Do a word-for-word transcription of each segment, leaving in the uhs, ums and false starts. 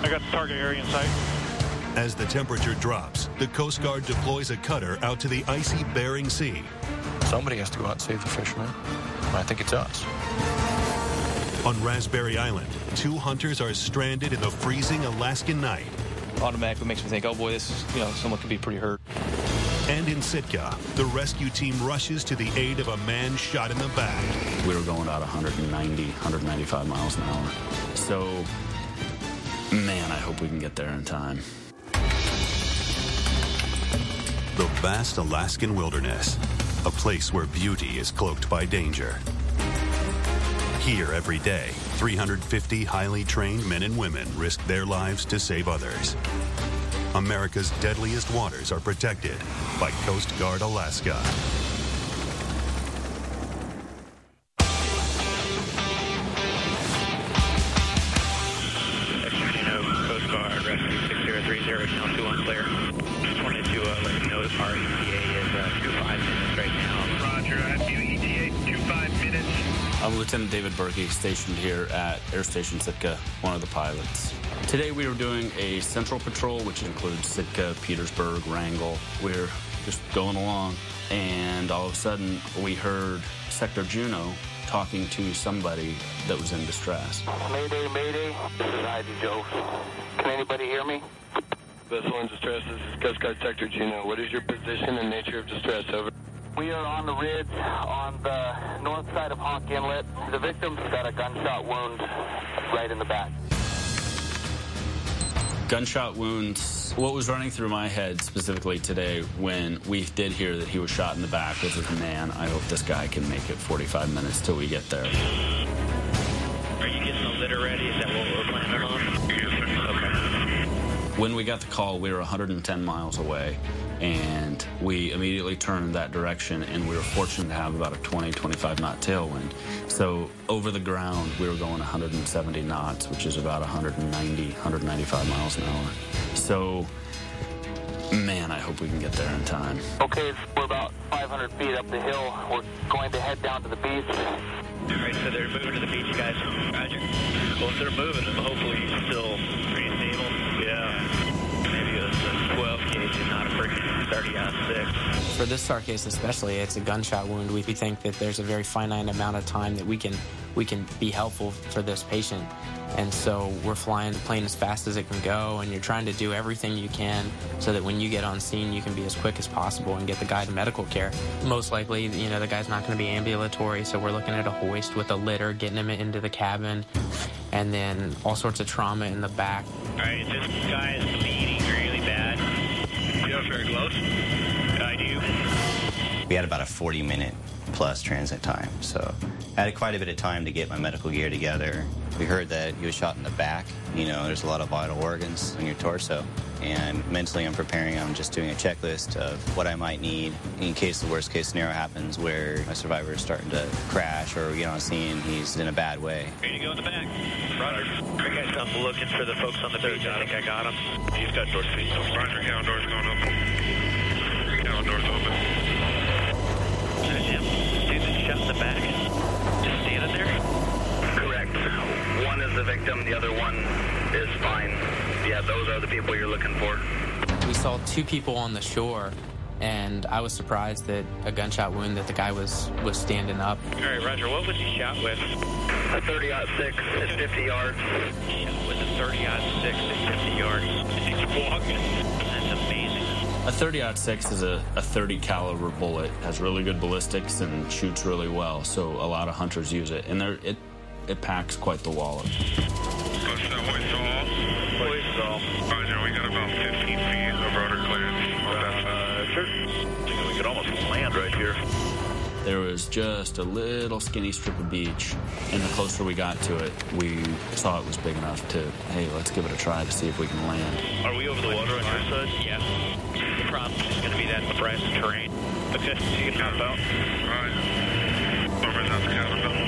I got the target area in sight. As the temperature drops, the Coast Guard deploys a cutter out to the icy Bering Sea. Somebody has to go out and save the fishermen. I think it's us. On Raspberry Island, two hunters are stranded in the freezing Alaskan night. Automatically makes me think, oh boy, this is, you know, someone could be pretty hurt. And in Sitka, the rescue team rushes to the aid of a man shot in the back. We were going about one ninety, one ninety-five miles an hour. So, man, I hope we can get there in time. The vast Alaskan wilderness, a place where beauty is cloaked by danger. Here every day, three hundred fifty highly trained men and women risk their lives to save others. America's deadliest waters are protected by Coast Guard Alaska. Coast Guard, rescue six zero three zero, count two one clear. Just wanted to uh, let you know that our E T A is uh, two five minutes right now. Roger, I have you E T A two five minutes. I'm Lieutenant David Berkey, stationed here at Air Station Sitka, one of the pilots. Today we were doing a central patrol, which includes Sitka, Petersburg, Wrangell. We're just going along, and all of a sudden we heard Sector Juneau talking to somebody that was in distress. Mayday, mayday. This is I D Joe. Can anybody hear me? Vessel in distress, this is Coast Guard Sector Juneau. What is your position and nature of distress? Over. We are on the ridge on the north side of Honk Inlet. The victim's got a gunshot wound right in the back. Gunshot wounds. What was running through my head specifically today when we did hear that he was shot in the back was, man, I hope this guy can make it forty-five minutes till we get there. Are you getting the litter ready? Is that what we're planning on? Okay. When we got the call, we were one hundred ten miles away, and we immediately turned in that direction, and we were fortunate to have about a twenty, twenty-five knot tailwind. So over the ground, we were going one hundred seventy knots, which is about one ninety, one ninety-five miles an hour. So, man, I hope we can get there in time. Okay, we're about five hundred feet up the hill. We're going to head down to the beach. All right, so they're moving to the beach, guys. Roger. Well, if they're moving, hopefully he's still pretty stable. Yeah. Maybe it was a twelve gauge and not a freaking thirty aught six. For this SAR case especially, it's a gunshot wound. We think that there's a very finite amount of time that we can we can be helpful for this patient. And so we're flying the plane as fast as it can go, and you're trying to do everything you can so that when you get on scene, you can be as quick as possible and get the guy to medical care. Most likely, you know, the guy's not going to be ambulatory, so we're looking at a hoist with a litter, getting him into the cabin, and then all sorts of trauma in the back. All right, this guy is bleeding really bad. You're very close. I do. We had about a forty minute plus transit time, so I had quite a bit of time to get my medical gear together. We heard that he was shot in the back. You know, there's a lot of vital organs in your torso. And mentally I'm preparing, I'm just doing a checklist of what I might need in case the worst case scenario happens where my survivor is starting to crash or we get on scene, he's in a bad way. Ready to go in the back. Roger. I guess I'm looking for the folks on the beach. I think I got him. He's got doors feet. Roger, count doors going up. Count doors open. There's him. Dude that's shot in the back. Just standing there? Correct. One is the victim, the other one is fine. Yeah, those are the people you're looking for. We saw two people on the shore, and I was surprised that a gunshot wound that the guy was, was standing up. All right, Roger, what was he shot with? A thirty aught six at fifty yards. Shot with a thirty aught six at fifty yards. He's walking. That's amazing. A thirty aught six is a, a thirty caliber bullet, has really good ballistics and shoots really well, so a lot of hunters use it, and they're, it it packs quite the wallop. What's that, hoist all? Hoist all. Roger, we got about fifteen feet of rotor clearance on that side. Uh, sure. We could almost land right here. There was just a little skinny strip of beach, and the closer we got to it, we saw it was big enough to, hey, let's give it a try to see if we can land. Are we over the water on your side? Yeah. The problem is going to be that brass terrain. Okay, so you can hop out. All right. Over that cabin now.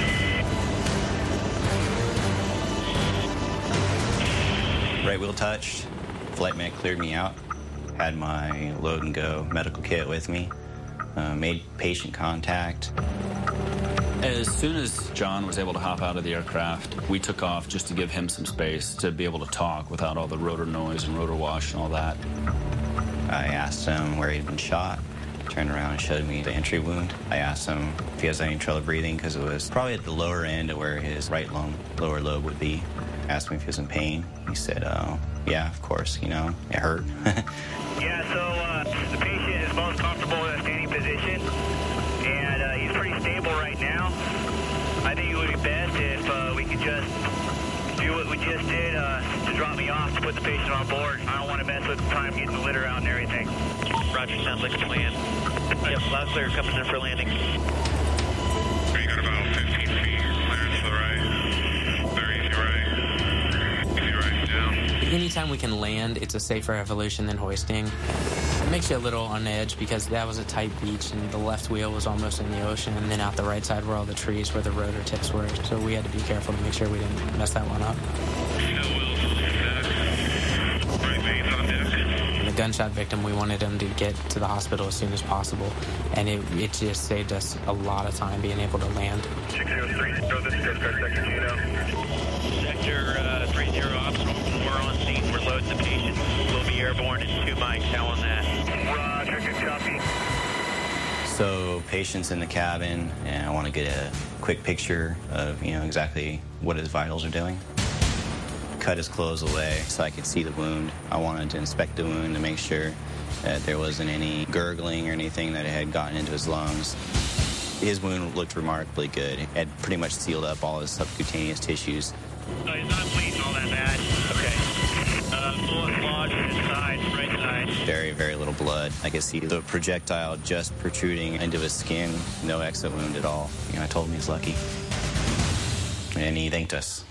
Right wheel touched, flight mech cleared me out, had my load and go medical kit with me, uh, made patient contact. As soon as John was able to hop out of the aircraft, we took off just to give him some space to be able to talk without all the rotor noise and rotor wash and all that. I asked him where he'd been shot, turned around and showed me the entry wound. I asked him if he has any trouble breathing because it was probably at the lower end of where his right lung, lower lobe would be. I asked him if he was in pain. He said, oh, yeah, of course, you know, it hurt. Yeah, so uh, the patient is most comfortable in a standing position, and uh, he's pretty stable right now. I think it would be best if uh, we could just do what we just did uh, to drop me off to put the patient on board. I don't want to mess with time getting the litter out and everything. Roger, sounds like a plan. Yep, loud clear, coming in for landing. You got about fifteen feet, clearance to the right. Very easy right. Easy right down. Anytime we can land, it's a safer evolution than hoisting. It makes you a little on edge because that was a tight beach and the left wheel was almost in the ocean, and then out the right side were all the trees where the rotor tips were. So we had to be careful to make sure we didn't mess that one up. And the gunshot victim, we wanted him to get to the hospital as soon as possible, and it, it just saved us a lot of time being able to land. six zero three zero, this is Coast Guard Sector Juno. Sector uh, three zero, Optional, we're on scene, we're loading the patient. We'll be airborne in two mics, how on that? Roger, good copy. So patient's in the cabin, and I want to get a quick picture of, you know, exactly what his vitals are doing. Cut his clothes away so I could see the wound. I wanted to inspect the wound to make sure that there wasn't any gurgling or anything that had gotten into his lungs. His wound looked remarkably good. It had pretty much sealed up all his subcutaneous tissues. Oh, he's not bleeding all that bad. Okay. Uh, bullet lodged in his side, right side. Very, very little blood. I could see the projectile just protruding into his skin. No exit wound at all. You know, I told him he's lucky. And he thanked us.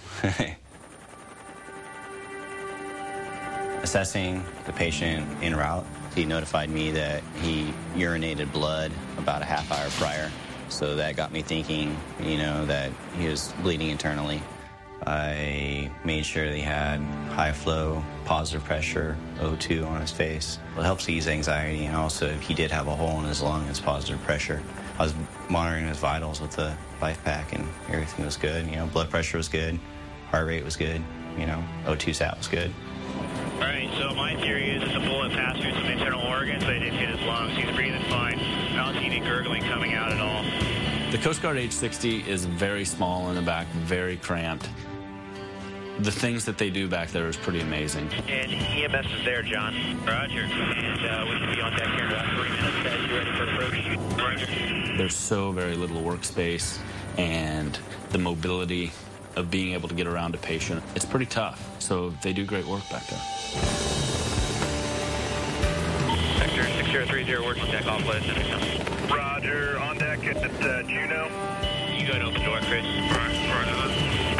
Assessing the patient en route, he notified me that he urinated blood about a half hour prior. So that got me thinking, you know, that he was bleeding internally. I made sure that he had high flow, positive pressure, O two on his face. It helps ease anxiety, and also if he did have a hole in his lung, it's positive pressure. I was monitoring his vitals with the life pack, and everything was good. You know, blood pressure was good, heart rate was good, you know, O two sat was good. All right, so my theory is that the bullet passed through some internal organs, but it didn't hit his lungs. He's breathing fine. I don't see any gurgling coming out at all. The Coast Guard H sixty is very small in the back, very cramped. The things that they do back there is pretty amazing. And E M S is there, John. Roger. And uh, we should be on deck here in about three minutes as you're ready for approach. Roger. There's so very little workspace, and the mobility of being able to get around a patient, it's pretty tough. So they do great work back there. Sector six zero three zero, working deck off, let us know. Roger, on deck at uh, Juno. You go ahead and open the door, Chris. Roger.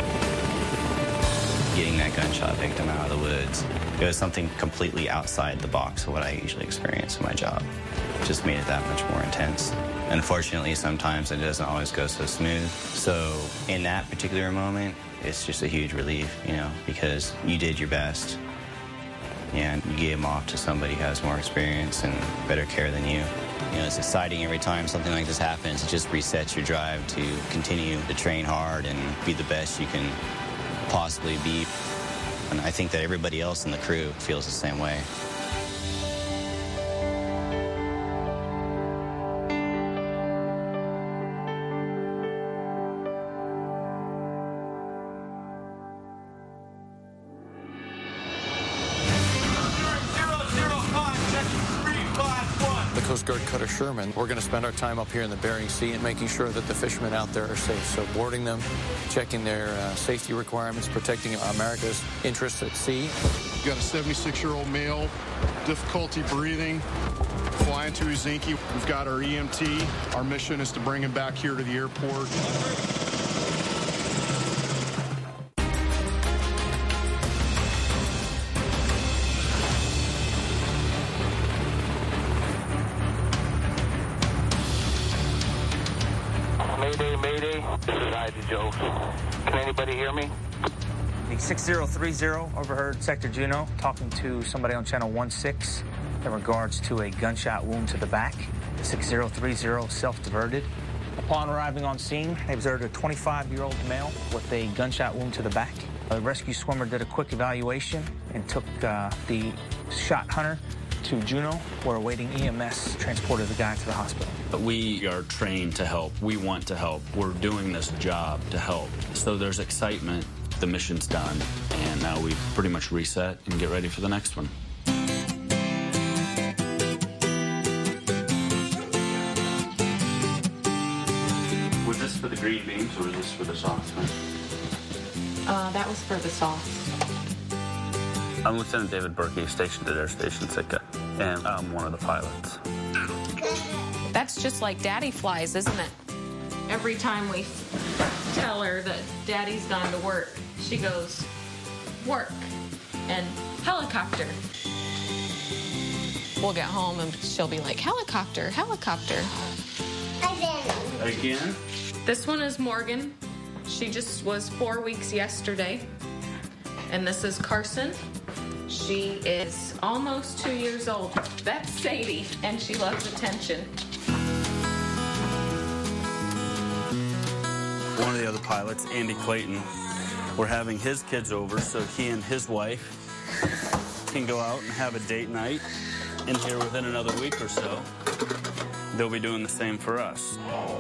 Getting that gunshot victim out of the woods, it was something completely outside the box of what I usually experience in my job. It just made it that much more intense. Unfortunately, sometimes it doesn't always go so smooth. So in that particular moment, it's just a huge relief, you know, because you did your best and you gave them off to somebody who has more experience and better care than you. You know, it's exciting every time something like this happens. It just resets your drive to continue to train hard and be the best you can possibly be. And I think that everybody else in the crew feels the same way. Coast Guard Cutter Sherman. We're going to spend our time up here in the Bering Sea and making sure that the fishermen out there are safe. So boarding them, checking their uh, safety requirements, protecting America's interests at sea. We've got a seventy-six-year-old male, difficulty breathing, flying to Uzinki. We've got our E M T. Our mission is to bring him back here to the airport. Mayday, Mayday. This is I D Joe. Can anybody hear me? six zero three zero, overheard Sector Juno talking to somebody on channel one six in regards to a gunshot wound to the back. six zero three zero self-diverted. Upon arriving on scene, they observed a twenty-five-year-old male with a gunshot wound to the back. The rescue swimmer did a quick evaluation and took uh, the shot hunter to Juneau, where awaiting E M S transported the guy to the hospital. We are trained to help. We want to help. We're doing this job to help. So there's excitement. The mission's done, and now we pretty much reset and get ready for the next one. Was this for the green beans, or was this for the sauce? Uh, that was for the sauce. I'm Lieutenant David Berkey, stationed at Air Station Sitka, and I'm one of the pilots. That's just like Daddy flies, isn't it? Every time we tell her that Daddy's gone to work, she goes, work, and helicopter. We'll get home and she'll be like, helicopter, helicopter. Again? This one is Morgan. She just was four weeks yesterday. And this is Carson. She is almost two years old. That's Sadie, and she loves attention. One of the other pilots, Andy Clayton, we're having his kids over so he and his wife can go out and have a date night. And here within another week or so, they'll be doing the same for us.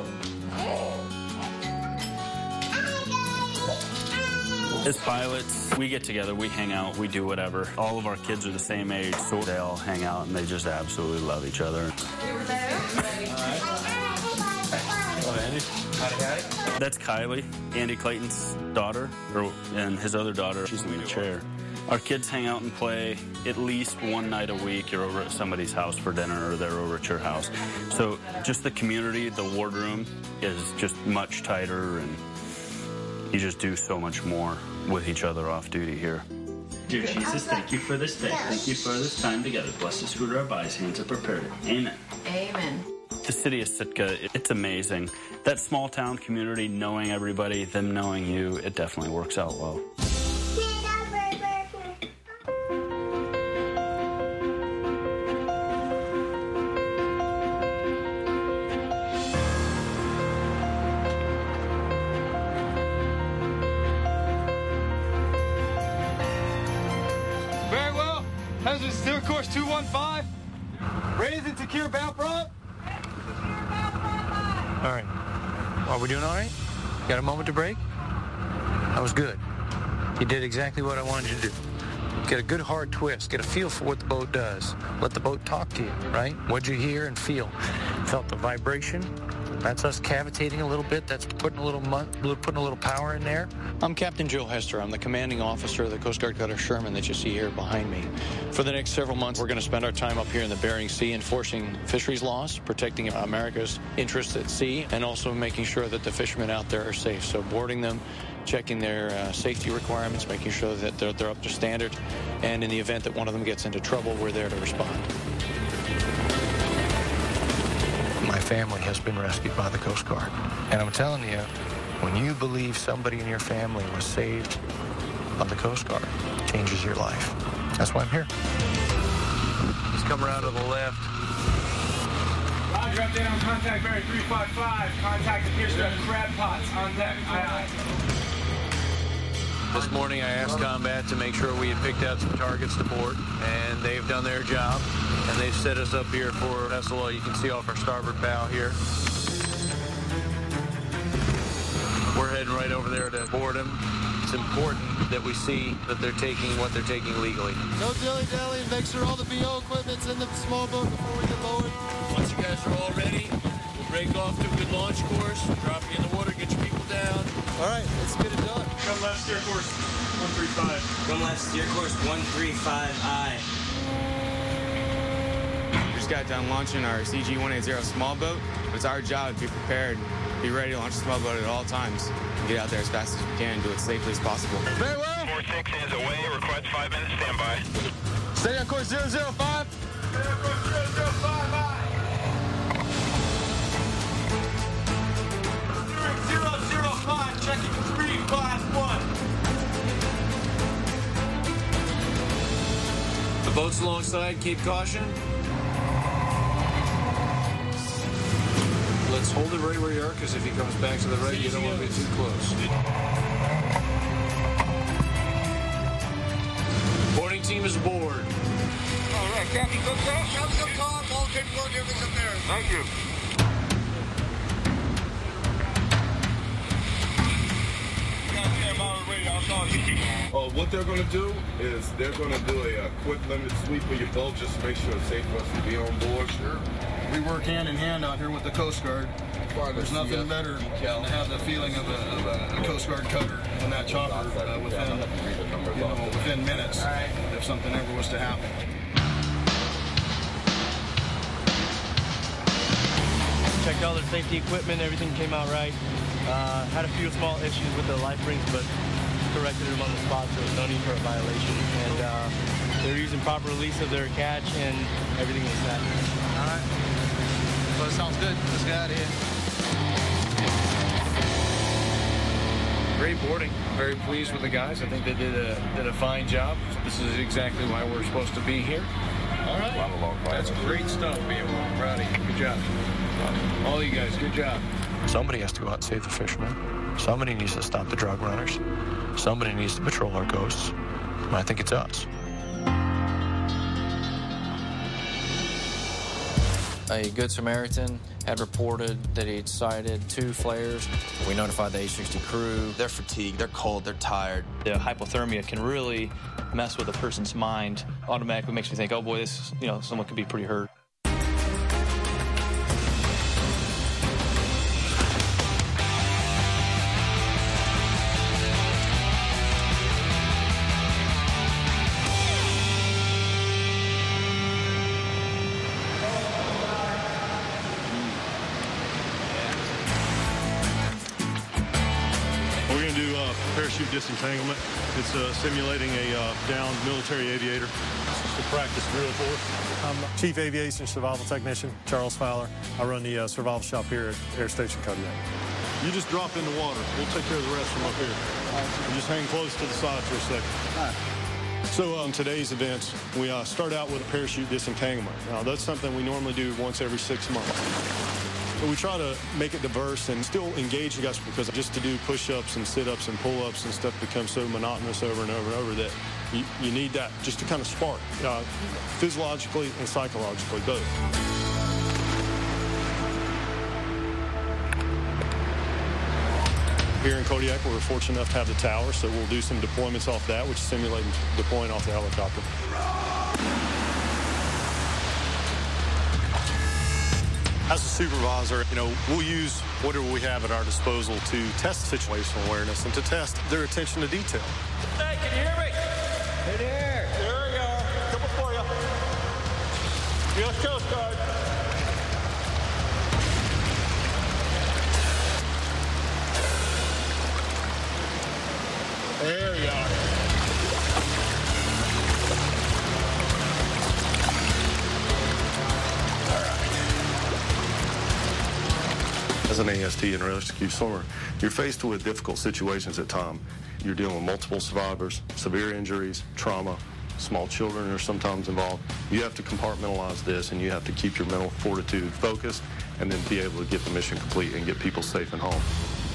As pilots, we get together, we hang out, we do whatever. All of our kids are the same age, so they all hang out and they just absolutely love each other. That's Kylie, Andy Clayton's daughter, or, and his other daughter, she's in the chair. Our kids hang out and play at least one night a week. You're over at somebody's house for dinner, or they're over at your house. So just the community, the wardroom is just much tighter, and you just do so much more with each other off duty here. Dear Jesus, thank you for this day. Thank you for this time together. Bless us fruit of our bodies, hands are prepared. Amen. Amen. The city of Sitka, it's amazing. That small town community, knowing everybody, them knowing you, it definitely works out well. Very well. Husband, steer course two one five. Raise and secure bow prop. All right. Are we doing all right? Got a moment to break? That was good. You did exactly what I wanted you to do. Get a good hard twist. Get a feel for what the boat does. Let the boat talk to you, right? What'd you hear and feel? Felt the vibration? That's us cavitating a little bit. That's putting a little mu- putting a little power in there. I'm Captain Joe Hester. I'm the commanding officer of the Coast Guard cutter Sherman that you see here behind me. For the next several months, we're going to spend our time up here in the Bering Sea enforcing fisheries laws, protecting America's interests at sea, and also making sure that the fishermen out there are safe. So boarding them, checking their uh, safety requirements, making sure that they're, they're up to standard, and in the event that one of them gets into trouble, we're there to respond. My family has been rescued by the Coast Guard. And I'm telling you, when you believe somebody in your family was saved by the Coast Guard, it changes your life. That's why I'm here. He's coming around to the left. Roger, update on contact bearing three five five. Contact appears to have crab pots on deck. Aye, aye. This morning I asked Combat to make sure we had picked out some targets to board, and they've done their job, and they've set us up here for S L O. You can see off our starboard bow here. We're heading right over there to board them. It's important that we see that they're taking what they're taking legally. No dilly-dally. Make sure all the B O equipment's in the small boat before we get lowered. Once you guys are all ready, we'll break off to a good launch course, drop you in the water, get your people down. All right, let's get it done. Come left, steer course one three five. Come left, steer course one three five, aye. We just got done launching our C G one eighty small boat. It's our job to be prepared, be ready to launch the small boat at all times, and get out there as fast as we can and do it safely as possible. Very well. four six is away, request five minutes standby. Stay on course zero zero five. Stay on course zero zero five, aye. zero zero five, checking three five one. The boat's alongside, keep caution. let's hold it right where you are, because if he comes back to the right, you don't want to be too close. Boarding team is aboard. All right, Captain, good call. Captain, good call. All paperwork, everything's up there. Thank you. Uh, what they're going to do is they're going to do a, a quick limit sweep of your boat just to make sure it's safe for us to be on board. Sure. We work hand in hand out here with the Coast Guard. There's nothing better than to have the feeling of a, of a, a Coast Guard cutter in that chopper uh, within, you know, within minutes if something ever was to happen. Checked all their safety equipment, everything came out right. Uh, had a few small issues with the life rings, but corrected them on the spot, so no need for a violation. And uh, they're using proper release of their catch, and everything was set. All right. Well, it sounds good. Let's get out of here. Great boarding. Very pleased with the guys. I think they did a did a fine job. This is exactly why we're supposed to be here. All right. That's great stuff, B M O. Proud of you. Good job. All you guys, good job. Somebody has to go out and save the fishermen. Somebody needs to stop the drug runners. Somebody needs to patrol our coasts. And I think it's us. A Good Samaritan had reported that he'd sighted two flares. We notified the H sixty crew. They're fatigued, they're cold, they're tired. The hypothermia can really mess with a person's mind. Automatically makes me think, oh boy, this, you know, someone could be pretty hurt. Parachute disentanglement. It's uh, simulating a uh, downed military aviator. It's just a practice drill for us. I'm Chief Aviation Survival Technician Charles Fowler. I run the uh, survival shop here at Air Station Kodiak. You just drop in the water. We'll take care of the rest from up here. You just hang close to the side for a second. All right. So on um, today's events, we uh, start out with a parachute disentanglement. Now that's something we normally do once every six months. So we try to make it diverse and still engage the guys, because just to do push-ups and sit-ups and pull-ups and stuff becomes so monotonous over and over and over that you, you need that just to kind of spark, uh, physiologically and psychologically, both. Here in Kodiak, we're fortunate enough to have the tower, so we'll do some deployments off that, which is simulating deploying off the helicopter. As a supervisor, you know, we'll use whatever we have at our disposal to test situational awareness and to test their attention to detail. Hey, can you hear me? Hey there. There we go. Couple for you. U S Coast Guard. There we are. As an A S T and rescue swimmer, you're faced with difficult situations at times. You're dealing with multiple survivors, severe injuries, trauma, small children are sometimes involved. You have to compartmentalize this, and you have to keep your mental fortitude focused and then be able to get the mission complete and get people safe and home.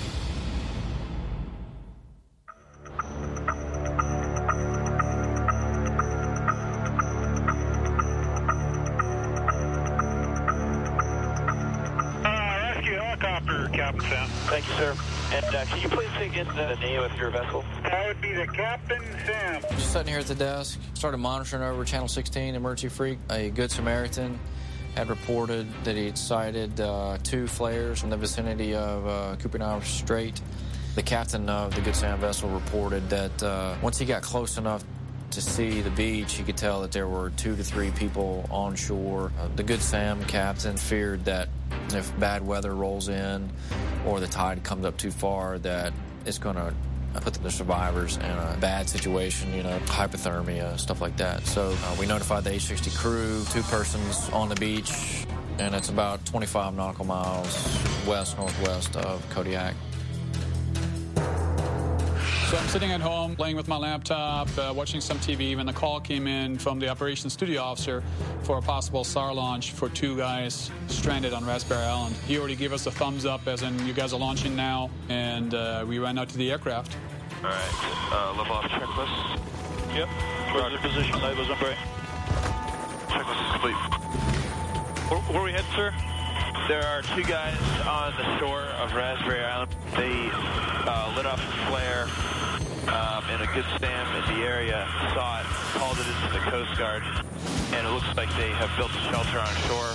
Thank you, sir. And uh, can you please say again the name of your vessel? That would be the Captain Sam. Just sitting here at the desk, started monitoring over Channel sixteen, Emergency Freak. A Good Samaritan had reported that he'd sighted uh, two flares in the vicinity of uh, Kupinau Strait. The captain of the Good Sam vessel reported that uh, once he got close enough to see the beach, he could tell that there were two to three people on shore. Uh, the Good Sam captain feared that if bad weather rolls in or the tide comes up too far, that it's going to put the survivors in a bad situation, you know, hypothermia, stuff like that. So uh, we notified the H sixty crew, two persons on the beach, and it's about twenty-five nautical miles west-northwest of Kodiak. So I'm sitting at home, playing with my laptop, uh, watching some T V, when the call came in from the operations studio officer for a possible S A R launch for two guys stranded on Raspberry Island. He already gave us a thumbs up, as in, you guys are launching now, and uh, we ran out to the aircraft. All right, uh, level off checklist. Yep. Roger, position, labels up right. Checklist is complete. Where, where are we headed, sir? There are two guys on the shore of Raspberry Island. They uh, lit off a flare um, in a good stand in the area, saw it, called it into the Coast Guard, and it looks like they have built a shelter on shore.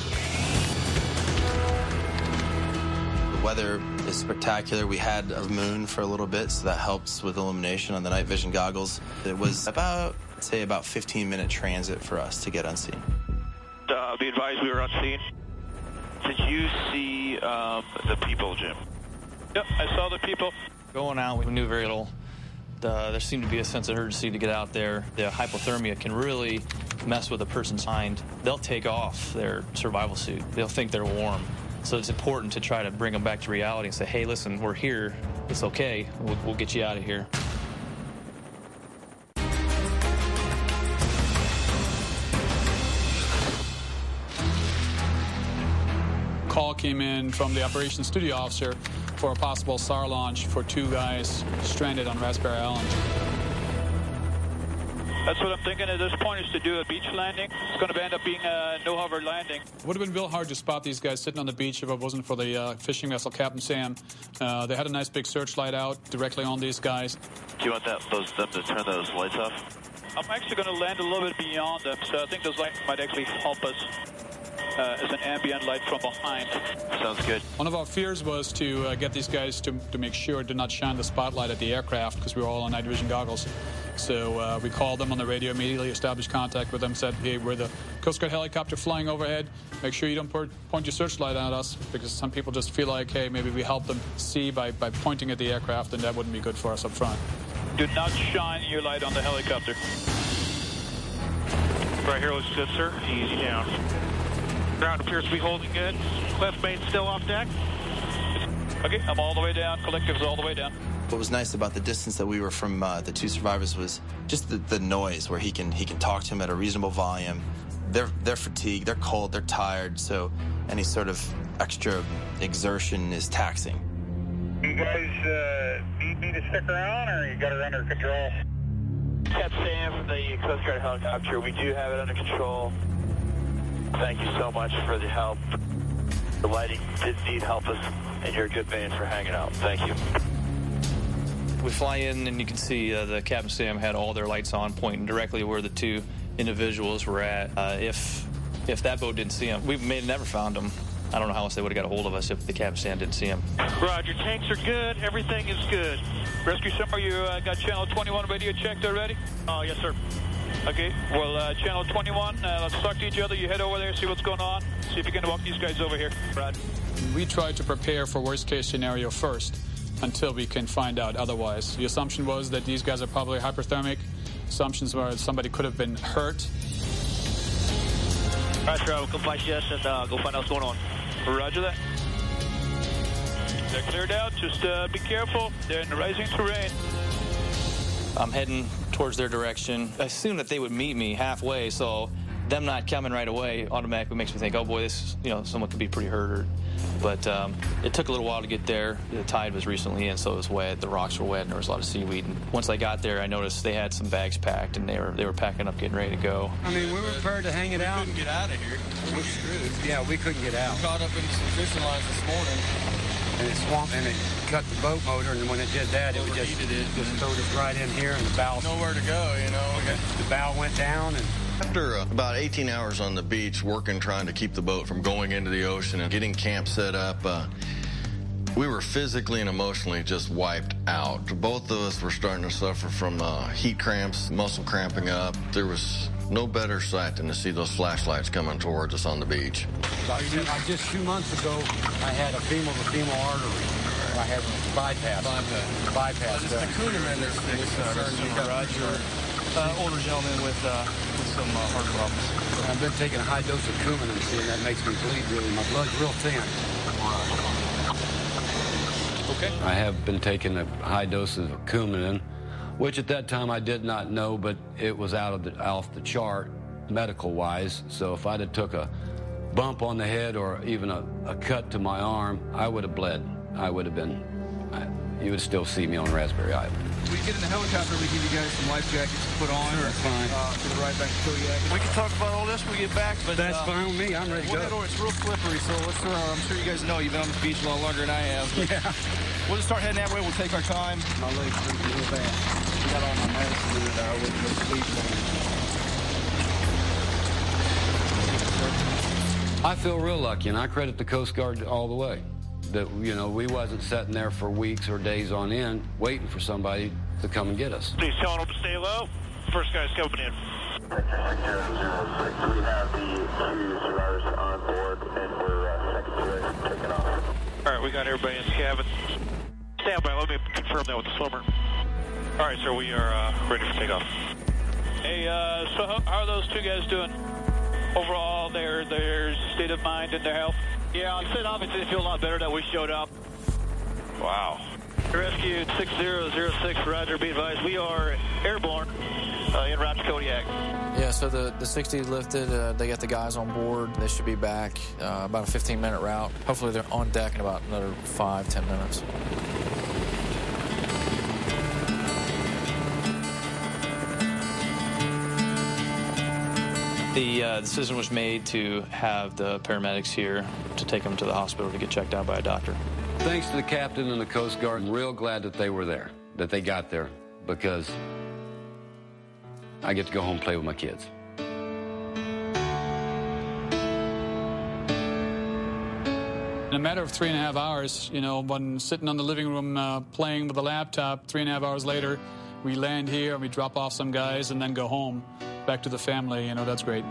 The weather is spectacular. We had a moon for a little bit, so that helps with illumination on the night vision goggles. It was about, say, about fifteen minute transit for us to get unseen. Uh, be advised we were unseen. Did you see um, the people, Jim? Yep, I saw the people. Going out, we knew very little. Uh, there seemed to be a sense of urgency to get out there. The hypothermia can really mess with a person's mind. They'll take off their survival suit. They'll think they're warm. So it's important to try to bring them back to reality and say, hey, listen, we're here. It's okay. We'll, we'll get you out of here. Call came in from the operations studio officer for a possible S A R launch for two guys stranded on Raspberry Island. That's what I'm thinking at this point, is to do a beach landing. It's going to end up being a no-hover landing. It would have been real hard to spot these guys sitting on the beach if it wasn't for the uh, fishing vessel Captain Sam. Uh, they had a nice big searchlight out directly on these guys. Do you want that, those, them to turn those lights off? I'm actually going to land a little bit beyond them, so I think those lights might actually help us. Uh, as an ambient light from behind. Sounds good. One of our fears was to uh, get these guys to, to make sure to not shine the spotlight at the aircraft, because we were all on night vision goggles. So uh, we called them on the radio immediately, established contact with them, said, hey, we're the Coast Guard helicopter flying overhead. Make sure you don't point your searchlight at us, because some people just feel like, hey, maybe we help them see by, by pointing at the aircraft, and that wouldn't be good for us up front. Do not shine your light on the helicopter. Right here looks good, sir. Easy down. Ground appears to be holding good. Left main still off deck. Okay, I'm all the way down. Collective's all the way down. What was nice about the distance that we were from uh, the two survivors was just the, the noise, where he can he can talk to him at a reasonable volume. They're they're fatigued, they're cold, they're tired, so any sort of extra exertion is taxing. You guys uh, need me to stick around, or you got it under control? Captain Sam from the Coast Guard helicopter. We do have it under control. Thank you so much for the help. The lighting did need help us, and you're a good man for hanging out. Thank you. We fly in, and you can see uh, the Captain Sam had all their lights on, pointing directly where the two individuals were at. Uh, if if that boat didn't see them, we may have never found them. I don't know how else they would have got a hold of us if the Captain Sam didn't see them. Roger, tanks are good. Everything is good. Rescue Summer, you uh, got channel twenty-one radio checked already? Oh, uh, yes, sir. Okay, well, uh, channel twenty-one, uh, let's talk to each other. You head over there, see what's going on. See if you can walk these guys over here. Rod. We tried to prepare for worst-case scenario first until we can find out otherwise. The assumption was that these guys are probably hyperthermic. Assumptions were that somebody could have been hurt. Roger, I will come fly C S and uh, go find out what's going on. Roger that. They're cleared out. Just uh, be careful. They're in the rising terrain. I'm heading towards their direction. I assumed that they would meet me halfway, so them not coming right away automatically makes me think, oh boy, this, you know, someone could be pretty hurt. Or, but um, it took a little while to get there. The tide was recently in, so it was wet. The rocks were wet, and there was a lot of seaweed. And once I got there, I noticed they had some bags packed, and they were they were packing up, getting ready to go. I mean, we were prepared to hang it out. We couldn't get out of here. We're screwed. Yeah, we couldn't get out. We caught up into some fishing lines this morning. And it swamped, and it cut the boat motor, and when it did that, it would just, it. just throwed us right in here, and the bow... Nowhere to go, you know. Okay. The bow went down, and... After uh, about eighteen hours on the beach, working, trying to keep the boat from going into the ocean and getting camp set up, uh, we were physically and emotionally just wiped out. Both of us were starting to suffer from uh, heat cramps, muscle cramping up. There was no better sight than to see those flashlights coming towards us on the beach. Just two months ago, I had a femoral-to-femoral artery. I had bypass. Bypass. Bypass. Just the Kuhneman is concerned. You got Roger, uh, older gentleman with, uh, with some uh, heart problems. I've been taking a high dose of Coumadin, and that makes me bleed really. My blood's real thin. Okay. I have been taking a high doses of Coumadin, which at that time I did not know, but it was out of the off the chart medical-wise. So if I'd have took a bump on the head or even a, a cut to my arm, I would have bled. I would have been, I, you would still see me on Raspberry Island. We get in the helicopter, we give you guys some life jackets to put on. Sure, fine. Uh, for the ride back to Kodiak. We can talk about all this when we get back, but that's uh, fine with me. I'm ready to we'll go. Over. It's real slippery, so let's. Uh, I'm sure you guys know you've been on the beach a lot longer than I have. Yeah. We'll just start heading that way. We'll take our time. My legs hurt real bad. I got all my medicine and I wouldn't go to sleep. I feel real lucky, and I credit the Coast Guard all the way. That, you know, we wasn't sitting there for weeks or days on end waiting for somebody to come and get us. Please telling them to stay low. First guy's coming in. Sector zero zero six, we have the two survivors on board, and we're uh, second to taking off. All right, we got everybody in the cabin. Stand by, let me confirm that with the swimmer. All right, sir, we are uh, ready for takeoff. Hey, uh, so how, how are those two guys doing? Overall, their their state of mind and their health? Yeah, I said obviously they feel a lot better that we showed up. Wow. Rescue six zero zero six, Roger, be advised. We are airborne uh, en route to Kodiak. Yeah, so the, the sixty lifted, uh, they got the guys on board. They should be back uh, about a fifteen minute route. Hopefully they're on deck in about another five, ten minutes. The uh, decision was made to have the paramedics here to take them to the hospital to get checked out by a doctor. Thanks to the captain and the Coast Guard, I'm real glad that they were there, that they got there, because I get to go home and play with my kids. In a matter of three and a half hours, you know, when sitting on the living room uh, playing with the laptop, three and a half hours later, we land here and we drop off some guys and then go home, back to the family. You know, that's great.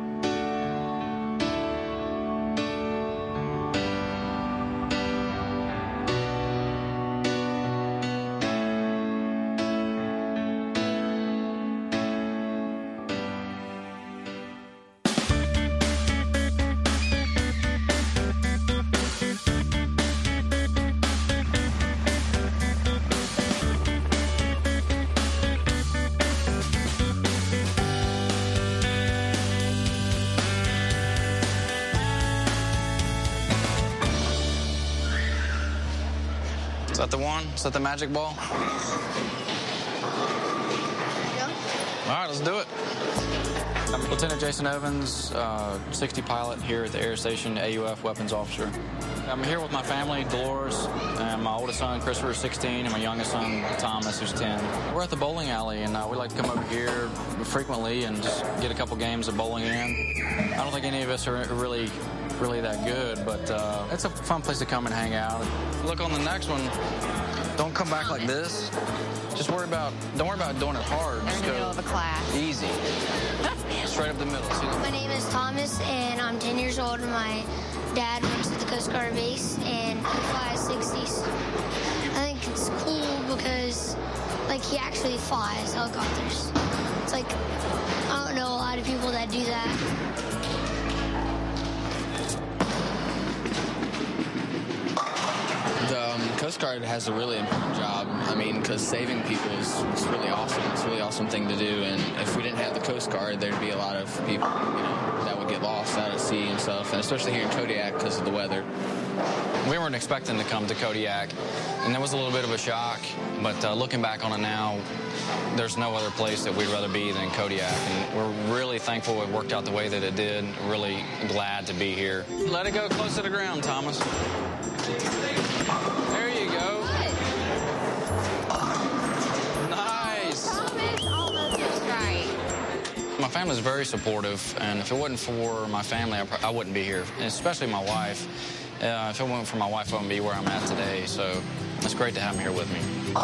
Is that the one? Is that the magic ball? Yeah. All right, let's do it. I'm Lieutenant Jason Evans, uh, sixty pilot here at the Air Station, A U F Weapons Officer. I'm here with my family, Dolores, and my oldest son, Christopher, sixteen, and my youngest son, Thomas, who's ten. We're at the bowling alley, and uh, we like to come over here frequently and just get a couple games of bowling in. I don't think any of us are really really that good, but uh, it's a fun place to come and hang out. Look on the next one. Don't come back like this. Just worry about, don't worry about doing it hard. Just in the middle of a class. Easy. Straight up the middle. See? My name is Thomas, and I'm ten years old, and my dad works at the Coast Guard base, and he flies sixties. I think it's cool because, like, he actually flies helicopters. It's like, I don't know a lot of people that do that. The um, Coast Guard has a really important job. I mean, because saving people is, is really awesome. It's a really awesome thing to do. And if we didn't have the Coast Guard, there'd be a lot of people, you know, that would get lost out at sea and stuff. And especially here in Kodiak because of the weather. We weren't expecting to come to Kodiak, and that was a little bit of a shock. But uh, looking back on it now, there's no other place that we'd rather be than Kodiak. And we're really thankful it worked out the way that it did. Really glad to be here. Let it go close to the ground, Thomas. There you go. Nice. Thomas almost was right. My family's very supportive, and if it wasn't for my family, I, I wouldn't be here, and especially my wife. Uh, if it wasn't for my wife, I wouldn't be where I'm at today, so it's great to have them here with me. All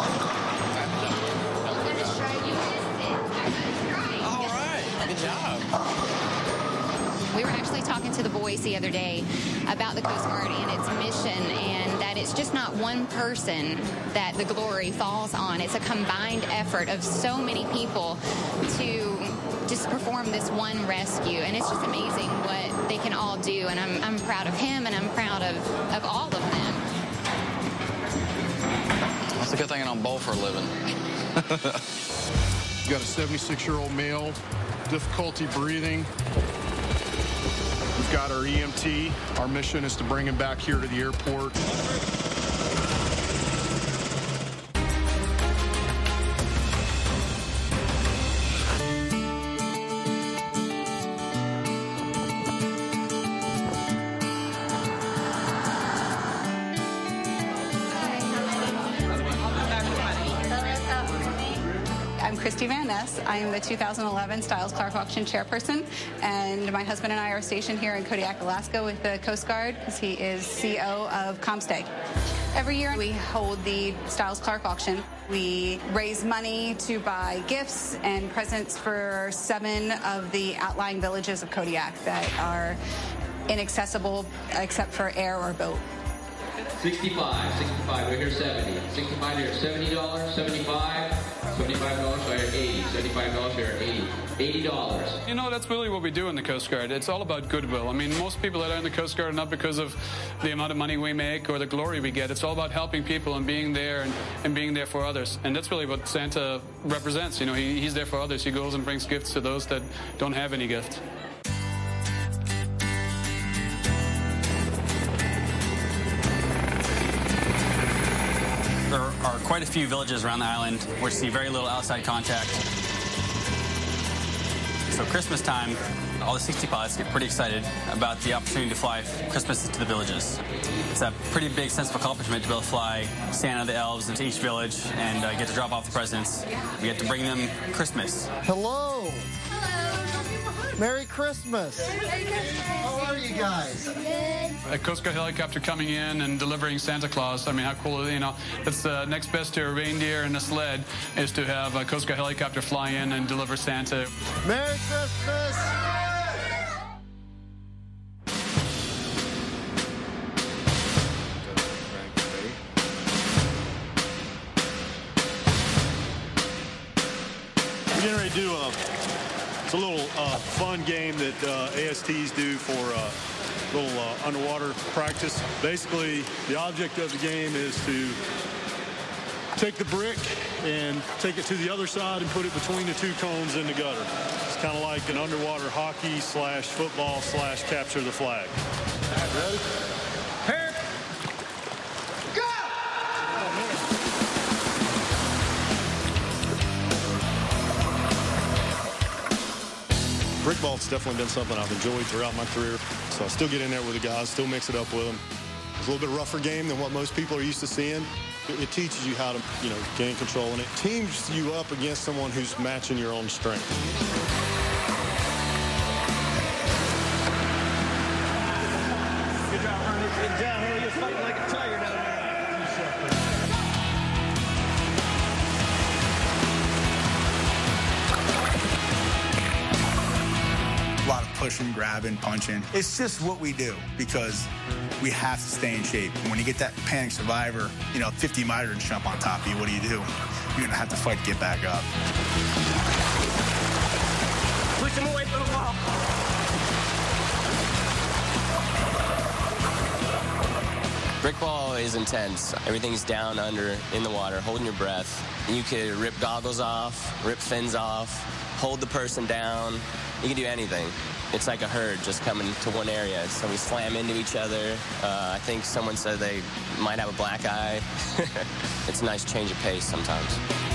right, good job. We were actually talking to the boys the other day about the Coast Guard and its mission, and that it's just not one person that the glory falls on. It's a combined effort of so many people to just perform this one rescue, and it's just amazing what they can all do, and I'm, I'm proud of him, and I'm proud of, of all of them. It's a good thing I don't bowl for a living. You got a seventy-six-year-old male, difficulty breathing. We've got our E M T. Our mission is to bring him back here to the airport. I'm Christy Van Ness. I am the two thousand eleven Styles Clark Auction Chairperson, and my husband and I are stationed here in Kodiak, Alaska with the Coast Guard because he is C O of ComStay. Every year we hold the Styles Clark Auction. We raise money to buy gifts and presents for seven of the outlying villages of Kodiak that are inaccessible except for air or boat. sixty-five, sixty-five, right here seventy. sixty-five here, seventy dollars, seventy-five, seventy-five dollars, right here eighty, seventy-five dollars, right here eighty, eighty dollars. You know, that's really what we do in the Coast Guard. It's all about goodwill. I mean, most people that are in the Coast Guard are not because of the amount of money we make or the glory we get. It's all about helping people and being there and, and being there for others. And that's really what Santa represents. You know, he, he's there for others. He goes and brings gifts to those that don't have any gift. There are quite a few villages around the island which see very little outside contact. So Christmas time, all the sixty pilots get pretty excited about the opportunity to fly Christmas to the villages. It's a pretty big sense of accomplishment to be able to fly Santa, the elves, into each village and uh, get to drop off the presents. We get to bring them Christmas. Hello. Merry Christmas. How are you guys? Good. A Coast Guard helicopter coming in and delivering Santa Claus. I mean, how cool is it? You know, that's the uh, next best to a reindeer and a sled is to have a Coast Guard helicopter fly in and deliver Santa. Merry Christmas. We're getting ready to do a It's a little uh, fun game that uh, A S Ts do for uh, little uh, underwater practice. Basically, the object of the game is to take the brick and take it to the other side and put it between the two cones in the gutter. It's kind of like an underwater hockey slash football slash capture the flag. Ready? Here. Go! Brickball's definitely been something I've enjoyed throughout my career. So I still get in there with the guys, still mix it up with them. It's a little bit rougher game than what most people are used to seeing. It, it teaches you how to, you know, gain control, and it teams you up against someone who's matching your own strength. Good job, Ernie. Good job, Ernie. You're fighting like a tiger down there. A lot of pushing, grabbing, punching. It's just what we do because we have to stay in shape. And when you get that panic survivor, you know, fifty migrants jump on top of you, what do you do? You're going to have to fight to get back up. Push him away from the ball. Brickball is intense. Everything's down, under, in the water, holding your breath. You could rip goggles off, rip fins off, hold the person down. You can do anything. It's like a herd just coming to one area. So we slam into each other. Uh, I think someone said they might have a black eye. It's a nice change of pace sometimes.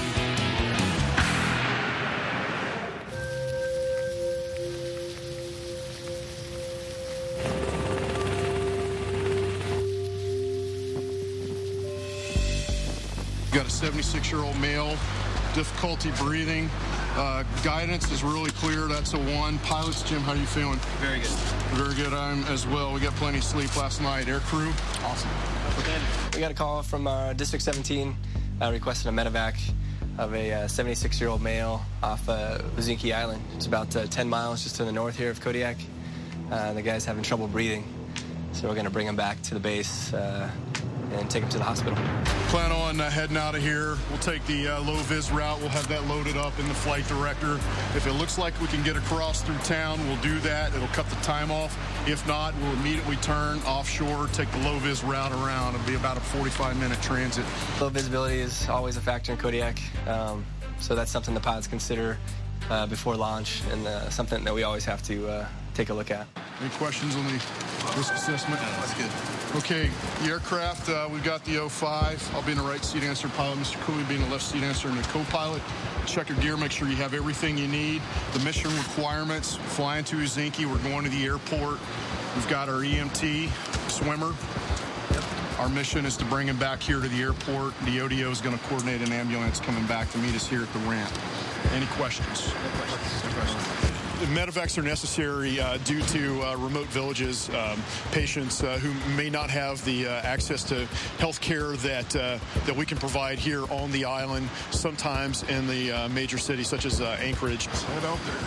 You got a seventy-six-year-old male, difficulty breathing. Uh, guidance is really clear. That's a one. Pilots, Jim, how are you feeling? Very good. Very good. I'm as well. We got plenty of sleep last night. Air crew? Awesome. We got a call from uh, District seventeen uh, requesting a medevac of a seventy-six-year-old uh, male off uh, Uzinki Island. It's about uh, ten miles just to the north here of Kodiak. Uh, the guy's having trouble breathing, so we're going to bring him back to the base uh, and take him to the hospital. Plan on uh, heading out of here. We'll take the uh, low-vis route. We'll have that loaded up in the flight director. If it looks like we can get across through town, we'll do that. It'll cut the time off. If not, we'll immediately turn offshore, take the low-vis route around. It'll be about a forty-five minute transit. Low visibility is always a factor in Kodiak, um, so that's something the pilots consider uh, before launch, and uh, something that we always have to uh, take a look at. Any questions on the risk assessment? No, that's good. Okay, the aircraft, uh, we've got the oh five. I'll be in the right seat answer, pilot Mister Cooley being the left seat answer, and the co-pilot. Check your gear, make sure you have everything you need. The mission requirements, flying to Helsinki, we're going to the airport. We've got our E M T swimmer. Our mission is to bring him back here to the airport. The O D O is going to coordinate an ambulance coming back to meet us here at the ramp. Any questions? No questions. No questions. Medevacs are necessary uh, due to uh, remote villages, um, patients uh, who may not have the uh, access to health care that uh, that we can provide here on the island, sometimes in the uh, major cities such as uh, Anchorage. Let's head out there.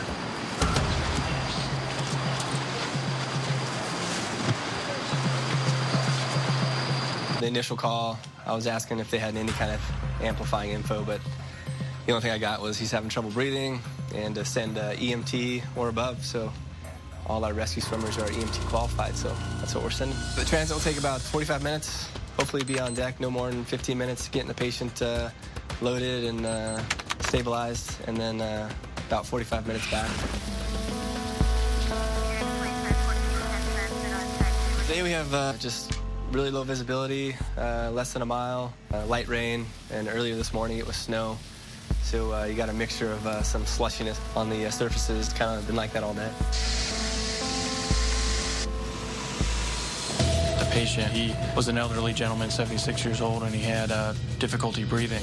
The initial call, I was asking if they had any kind of amplifying info, but the only thing I got was he's having trouble breathing and to send uh, E M T or above. So all our rescue swimmers are E M T qualified, so that's what we're sending. The transit will take about forty-five minutes. Hopefully be on deck no more than fifteen minutes, getting the patient uh, loaded and uh, stabilized, and then uh, about forty-five minutes back. Today we have uh, just really low visibility, uh, less than a mile, uh, light rain, and earlier this morning it was snow. So uh, you got a mixture of uh, some slushiness on the uh, surfaces. It's kind of been like that all day. The patient, he was an elderly gentleman, seventy-six years old, and he had uh, difficulty breathing.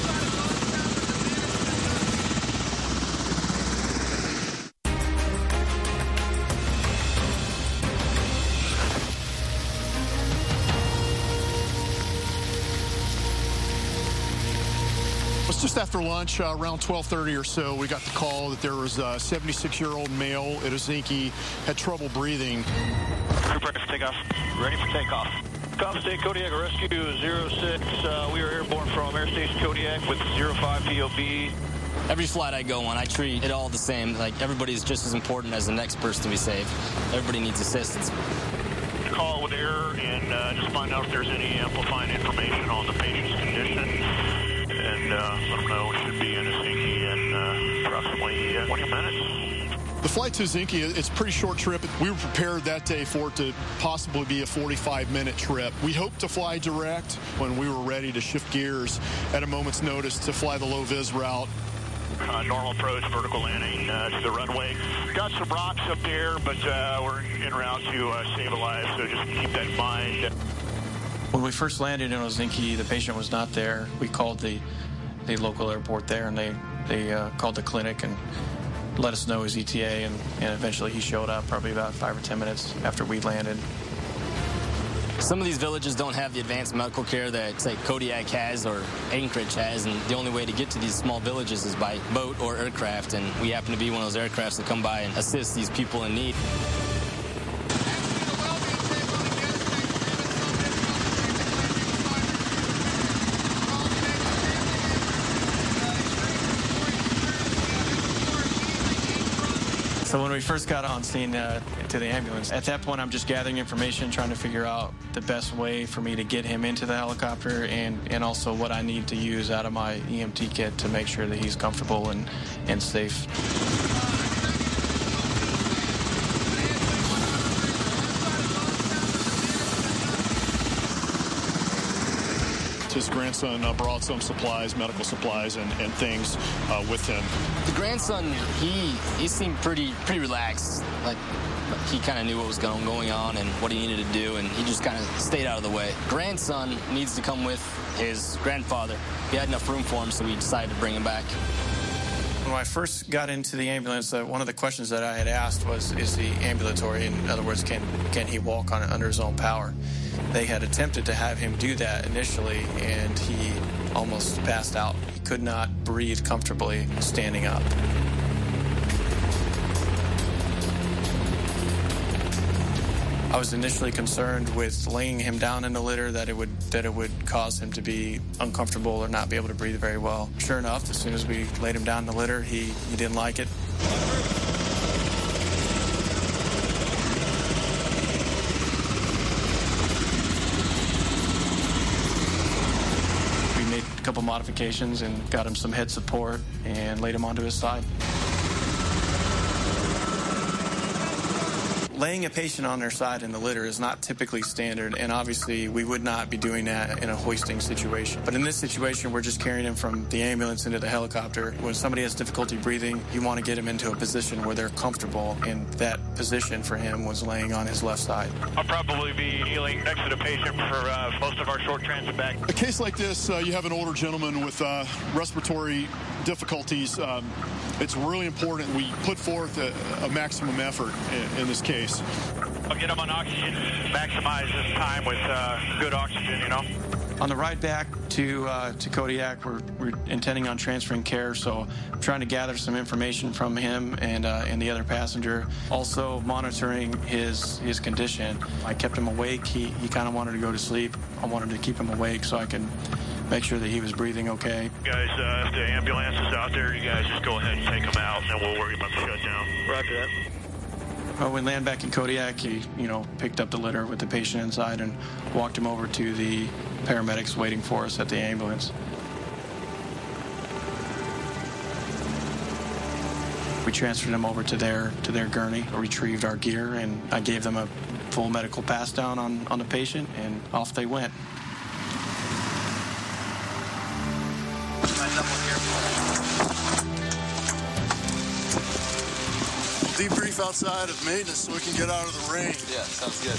Just after lunch, uh, around twelve thirty or so, we got the call that there was a seventy-six-year-old male at Helsinki, had trouble breathing. Group ready for takeoff. Ready for takeoff. ComState Kodiak Rescue zero six. Uh, we are airborne from Air Station Kodiak with zero five P O B. Every flight I go on, I treat it all the same. Like, everybody's just as important as the next person to be saved. Everybody needs assistance. Call with air and uh, just find out if there's any amplifying information on the patient's condition. And uh, let them know it should be in Helsinki in uh, approximately uh, twenty minutes. The flight to Helsinki, it's a pretty short trip. We were prepared that day for it to possibly be a forty-five minute trip. We hoped to fly direct when we were ready to shift gears at a moment's notice to fly the low-vis route. Uh, normal approach, vertical landing uh, to the runway. Got some rocks up there, but uh, we're en route to uh, save a life, so just keep that in mind. When we first landed in Helsinki, the patient was not there. We called the the local airport there, and they, they uh, called the clinic and let us know his E T A, and, and eventually he showed up probably about five or ten minutes after we landed. Some of these villages don't have the advanced medical care that, say, Kodiak has or Anchorage has, and the only way to get to these small villages is by boat or aircraft, and we happen to be one of those aircrafts that come by and assist these people in need. So when we first got on scene uh, to the ambulance, at that point I'm just gathering information, trying to figure out the best way for me to get him into the helicopter, and, and also what I need to use out of my E M T kit to make sure that he's comfortable and, and safe. His grandson uh, brought some supplies, medical supplies, and, and things uh, with him. The grandson, he he seemed pretty pretty relaxed. Like, he kind of knew what was going going on and what he needed to do, and he just kind of stayed out of the way. Grandson needs to come with his grandfather. He had enough room for him, so we decided to bring him back. When I first got into the ambulance, uh, one of the questions that I had asked was, is he ambulatory? In other words, can can he walk on under his own power? They had attempted to have him do that initially, and he almost passed out. He could not breathe comfortably standing up. I was initially concerned with laying him down in the litter that it would that it would cause him to be uncomfortable or not be able to breathe very well. Sure enough, as soon as we laid him down in the litter, he, he didn't like it. We made a couple modifications and got him some head support and laid him onto his side. Laying a patient on their side in the litter is not typically standard, and obviously we would not be doing that in a hoisting situation. But in this situation, we're just carrying him from the ambulance into the helicopter. When somebody has difficulty breathing, you want to get him into a position where they're comfortable, and that position for him was laying on his left side. I'll probably be laying next to the patient for uh, most of our short transit back. A case like this, uh, you have an older gentleman with uh, respiratory difficulties. Um, it's really important we put forth a, a maximum effort in, in this case. I'll get him on oxygen, maximize his time with uh, good oxygen, you know. On the ride back to uh, to Kodiak, we're, we're intending on transferring care, so I'm trying to gather some information from him and uh, and the other passenger. Also monitoring his his condition. I kept him awake. He he kind of wanted to go to sleep. I wanted to keep him awake so I can make sure that he was breathing okay. You guys, uh, if the ambulance is out there, you guys just go ahead and take him out, and then we'll worry about the shutdown. Roger that. When we landed back in Kodiak, he, you know, picked up the litter with the patient inside and walked him over to the paramedics waiting for us at the ambulance. We transferred him over to their to their gurney, retrieved our gear, and I gave them a full medical pass down on, on the patient, and off they went. Debrief outside of maintenance so we can get out of the rain. Yeah, sounds good.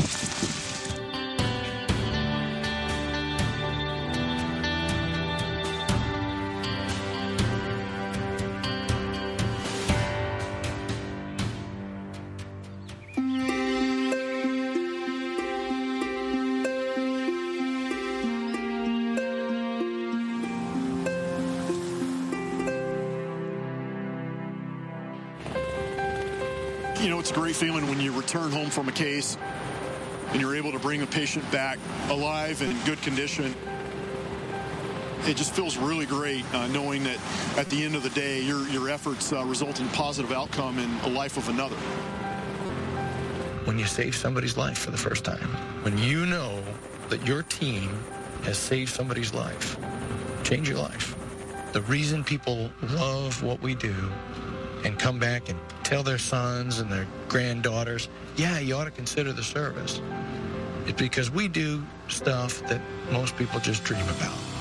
You know, it's a great feeling when you return home from a case and you're able to bring a patient back alive and in good condition. It just feels really great uh, knowing that at the end of the day, your, your efforts uh, result in a positive outcome in the life of another. When you save somebody's life for the first time, when you know that your team has saved somebody's life, change your life. The reason people love what we do and come back and tell their sons and their granddaughters, yeah, you ought to consider the service, it's because we do stuff that most people just dream about.